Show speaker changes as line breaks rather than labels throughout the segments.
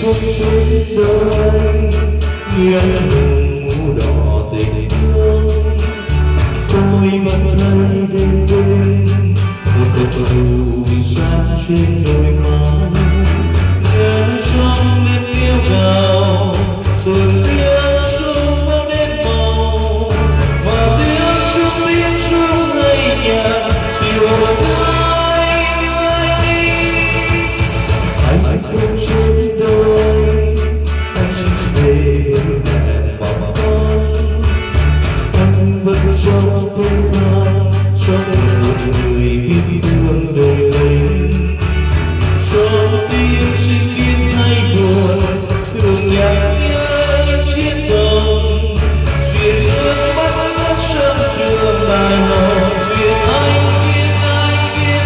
trên đời nghĩa mũ đỏ tình thương. Tôi vẫn thấy đêm đêm một cơn dù sáng trên đôi má, nghe trong đêm yêu gào từng tiếng chuông vang đến màu và tiếng chuông ngây nhẹ chiều nay như anh đi. Anh không trên đời, anh chỉ về mẹ và con. Anh vẫn trong thênh thang trong một người biết thương đời mình. Trong tim sinh biến hay buồn thường nhạt nhớ những chiếc đồng chuyện ước bắt ước sân trường bài hò chuyện anh biết ai.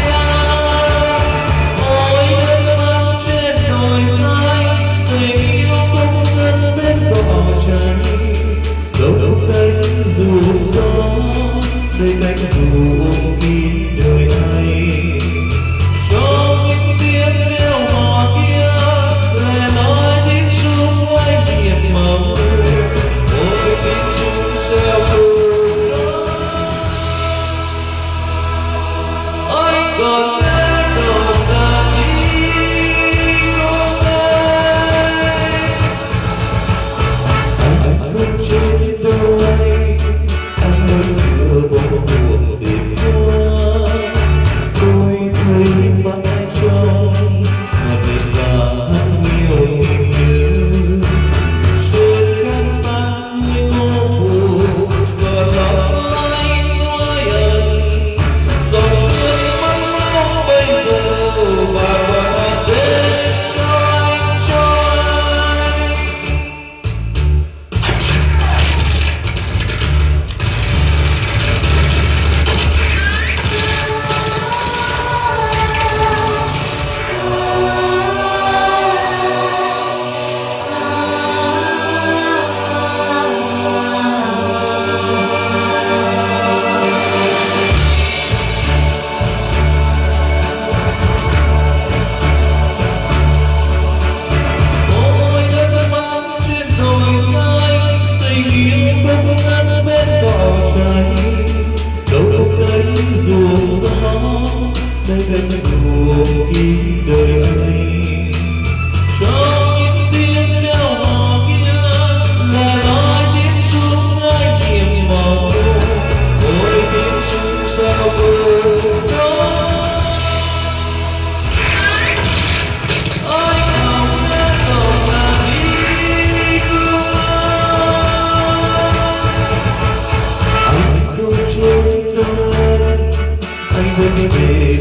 Ôi đất mắt trên đồi xanh tình yêu không ngân bên cỏ cháy. Đâu cánh dù gió đây cánh dù ôm kín đời này. Trong những tiếng reo hò kia lẻ loi tiếng chuông anh hiệp màu. Ôi tiếng chuông reo cùng đó anh còn nghe đầu đàn đi không nghe. Anh không trên đâu anh vẫn vừa bóng buồn đêm qua. Tôi thấy mắt anh trong mà bên là nhiều nghìn nhớ. Trên khăn tan người cô phụ và lòng anh ngoái ẩn. Dòng nước mắt máu bây giờ và qua đến cho anh cho anh. Ôi đất vắng trên đồi xanh tình yêu không ngăn bên cỏ cháy. Đâu cánh ruộng gió đây cánh ruộng kín đời ấy. Trong những tiếng reo hò kia là nói tiếng chuông anh hiệp màu. Ôi tiếng chuông sao cùng đó anh không nghe đầu đàn đi cùng anh. Anh không trên đâu anh vẫn về